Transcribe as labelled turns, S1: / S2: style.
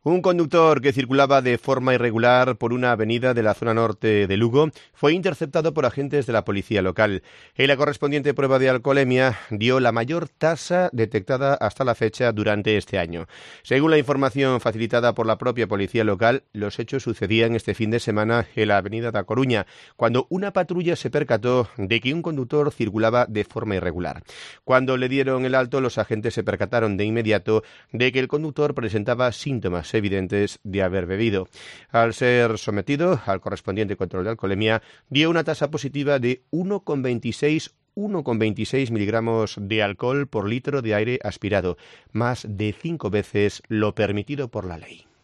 S1: Un conductor que circulaba de forma irregular por una avenida de la zona norte de Lugo fue interceptado por agentes de la policía local. En la correspondiente prueba de alcoholemia dio la mayor tasa detectada hasta la fecha durante este año. Según la información facilitada por la propia policía local, los hechos sucedían este fin de semana en la avenida da Coruña, cuando una patrulla se percató de que un conductor circulaba de forma irregular. Cuando le dieron el alto, los agentes se percataron de inmediato de que el conductor presentaba síntomas evidentes de haber bebido. Al ser sometido al correspondiente control de alcoholemia, dio una tasa positiva de 1,26 miligramos de alcohol por litro de aire aspirado, más de 5 veces lo permitido por la ley.